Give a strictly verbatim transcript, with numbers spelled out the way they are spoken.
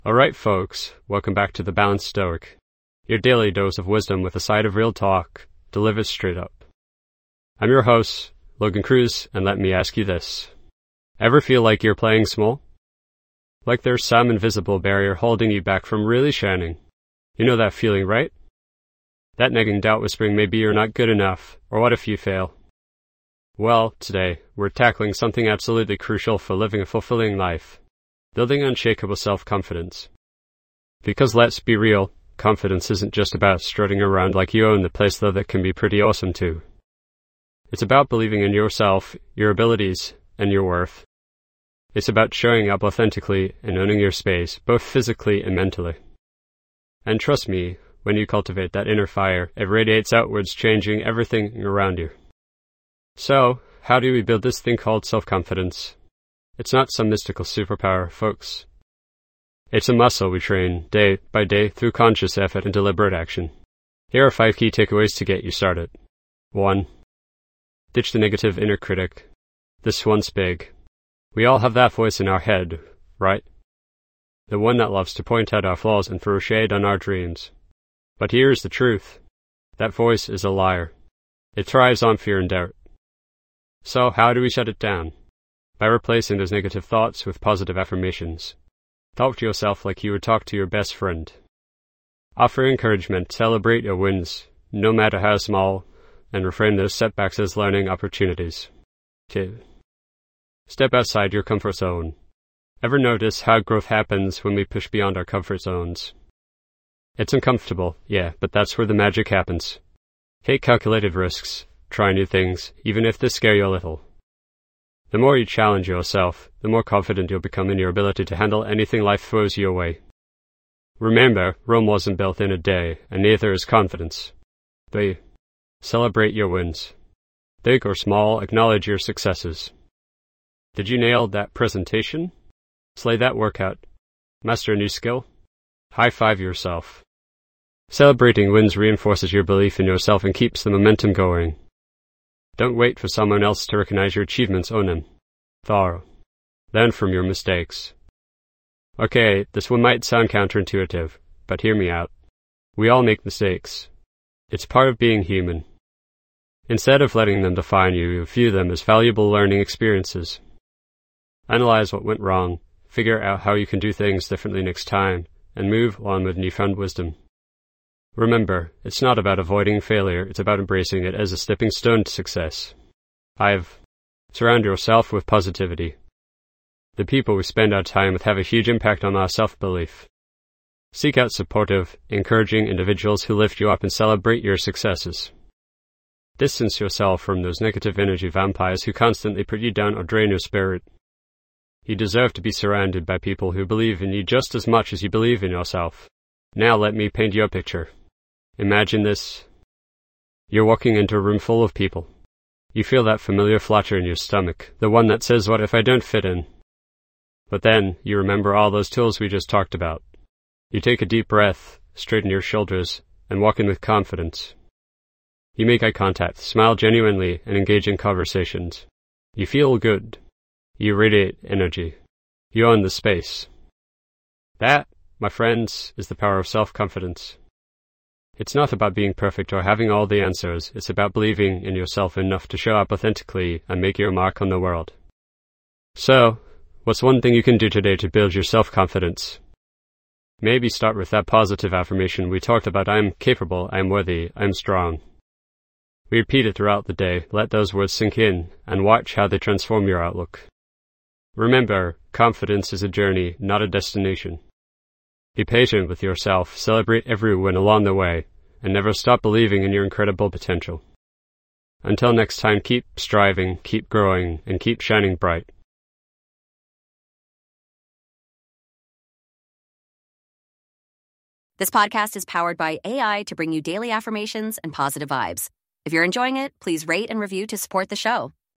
Alright folks, welcome back to The Balanced Stoic, your daily dose of wisdom with a side of real talk, delivered straight up. I'm your host, Logan Cruz, and let me ask you this. Ever feel like you're playing small? Like there's some invisible barrier holding you back from really shining? You know that feeling, right? That nagging doubt whispering maybe you're not good enough, or what if you fail? Well, today, we're tackling something absolutely crucial for living a fulfilling life. Building unshakable self-confidence. Because let's be real, confidence isn't just about strutting around like you own the place, though that can be pretty awesome too. It's about believing in yourself, your abilities, and your worth. It's about showing up authentically and owning your space, both physically and mentally. And trust me, when you cultivate that inner fire, it radiates outwards, changing everything around you. So, how do we build this thing called self-confidence? It's not some mystical superpower, folks. It's a muscle we train day by day through conscious effort and deliberate action. Here are five key takeaways to get you started. One. Ditch the negative inner critic. This one's big. We all have that voice in our head, right? The one that loves to point out our flaws and throw shade on our dreams. But here's the truth. That voice is a liar. It thrives on fear and doubt. So how do we shut it down? By replacing those negative thoughts with positive affirmations. Talk to yourself like you would talk to your best friend. Offer encouragement, celebrate your wins, no matter how small, and reframe those setbacks as learning opportunities. Two. Step outside your comfort zone. Ever notice how growth happens when we push beyond our comfort zones? It's uncomfortable, yeah, but that's where the magic happens. Take calculated risks, try new things, even if they scare you a little. The more you challenge yourself, the more confident you'll become in your ability to handle anything life throws your way. Remember, Rome wasn't built in a day, and neither is confidence. Three. Celebrate your wins. Big or small, acknowledge your successes. Did you nail that presentation? Slay that workout? Master a new skill? High-five yourself. Celebrating wins reinforces your belief in yourself and keeps the momentum going. Don't wait for someone else to recognize your achievements, own them. Thorough. Learn from your mistakes. Okay, this one might sound counterintuitive, but hear me out. We all make mistakes. It's part of being human. Instead of letting them define you, you view them as valuable learning experiences. Analyze what went wrong, figure out how you can do things differently next time, and move on with newfound wisdom. Remember, it's not about avoiding failure, it's about embracing it as a stepping stone to success. Five. Surround yourself with positivity. The people we spend our time with have a huge impact on our self-belief. Seek out supportive, encouraging individuals who lift you up and celebrate your successes. Distance yourself from those negative energy vampires who constantly put you down or drain your spirit. You deserve to be surrounded by people who believe in you just as much as you believe in yourself. Now let me paint you a picture. Imagine this. You're walking into a room full of people. You feel that familiar flutter in your stomach, the one that says, what if I don't fit in? But then, you remember all those tools we just talked about. You take a deep breath, straighten your shoulders, and walk in with confidence. You make eye contact, smile genuinely, and engage in conversations. You feel good. You radiate energy. You own the space. That, my friends, is the power of self-confidence. It's not about being perfect or having all the answers, it's about believing in yourself enough to show up authentically and make your mark on the world. So, what's one thing you can do today to build your self-confidence? Maybe start with that positive affirmation we talked about. I'm capable, I'm worthy, I'm strong. We repeat it throughout the day, let those words sink in, and watch how they transform your outlook. Remember, confidence is a journey, not a destination. Be patient with yourself, celebrate every win along the way, and never stop believing in your incredible potential. Until next time, keep striving, keep growing, and keep shining bright. This podcast is powered by A I to bring you daily affirmations and positive vibes. If you're enjoying it, please rate and review to support the show.